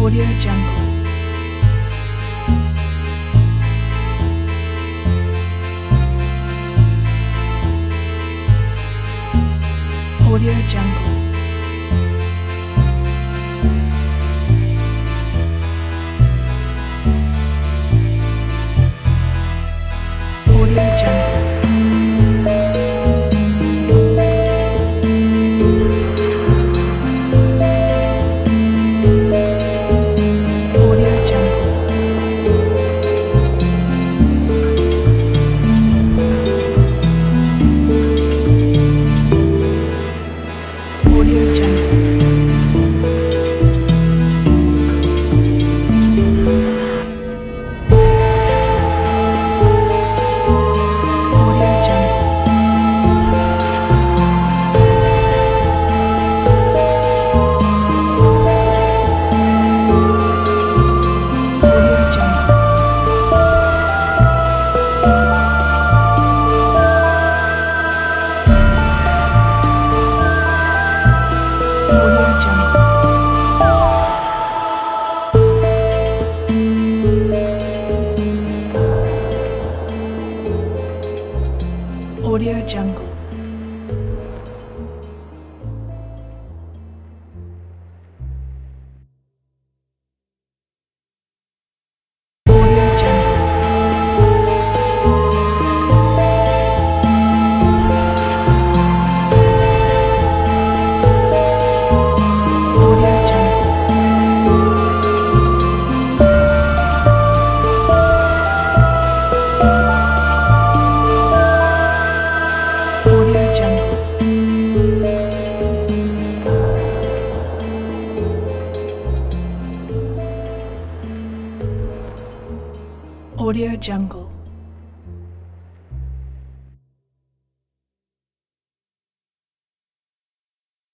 Audio Jungle. Audio Jungle. Audio Jungle. Audio Jungle. Audio Jungle. Audio Jungle. Audio Jungle. Audio Jungle. Audio Jungle. Audio Jungle. Audio Jungle. Audio Jungle. Audio Jungle.